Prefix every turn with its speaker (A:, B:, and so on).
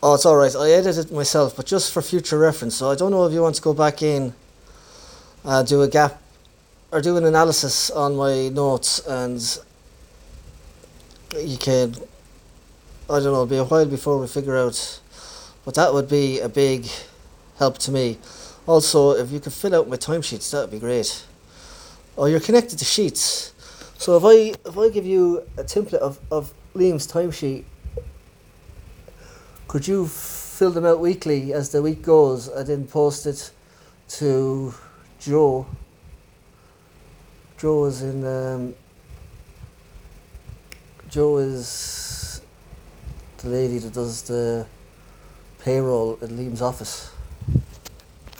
A: Oh, it's all right. I edited it myself, but just for future reference. So I don't know if you want to go back in, do a gap, or do an analysis on my notes, and you can. I don't know. It'll be a while before we figure out. But that would be a big help to me. Also, if you could fill out my timesheets, that would be great. Oh, you're connected to Sheets. So if I give you a template of Liam's timesheet, could you fill them out weekly as the week goes and then post it to Joe? Joe is in. Joe is the lady that does the payroll at Liam's office.